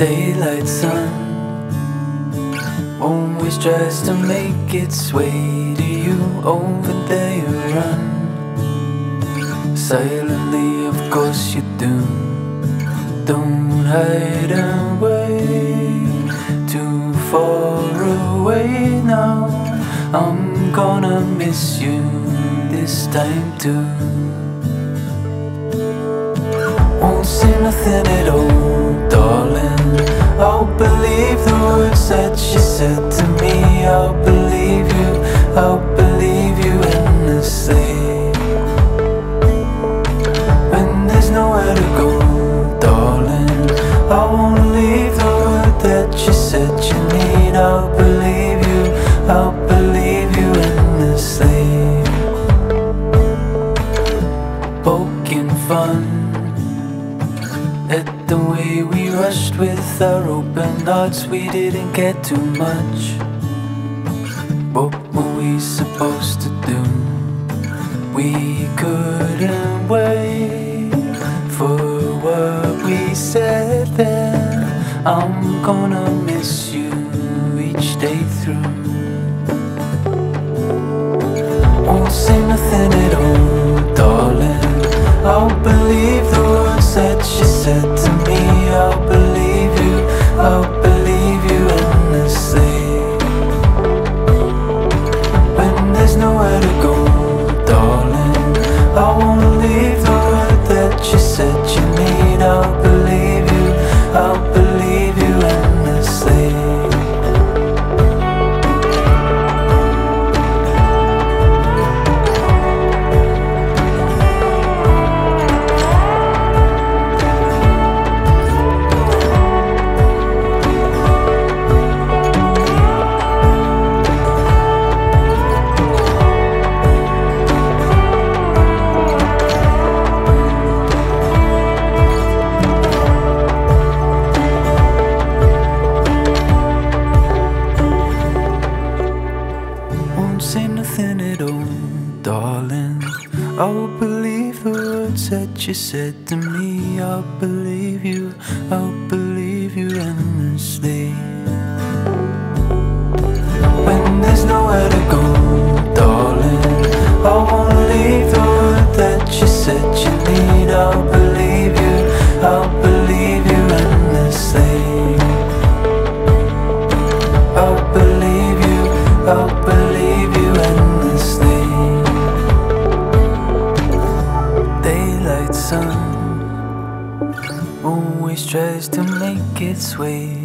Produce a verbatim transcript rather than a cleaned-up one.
Daylight sun always tries to make its way to you. Over there you run silently, of course you do. Don't hide away, too far away now. I'm gonna miss you this time too. Won't say nothing at all, darling. I'll believe the words that you said to me. I'll believe you, I'll believe you endlessly. When there's nowhere to go, darling, I won't leave the word that you said you need. I'll believe you, I'll believe you endlessly. Poking fun at the way we rushed with our open hearts. We didn't get too much. What were we supposed to do? We couldn't wait for what we said then. I'm gonna miss you each day through. Won't say nothing at all, darling. I'll believe the words that you said to me. I'll believe you, I'll believe you endlessly. When there's nowhere to go, darling, I won't leave the word that you said you need. I'll believe you, I'll believe you endlessly. Say nothing at all, darling. I'll believe the words that you said to me. I'll believe you, I'll believe you endlessly. When there's nowhere to go, darling, I won't leave the word that you said you need. I'll believe you, I'll believe you endlessly. I'll believe you, I'll believe you endlessly. Daylight sun always tries to make its way